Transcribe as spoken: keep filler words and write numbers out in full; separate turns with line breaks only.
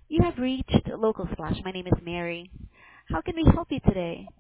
You have reached Local Splash. My name is Mary. How can we help you today?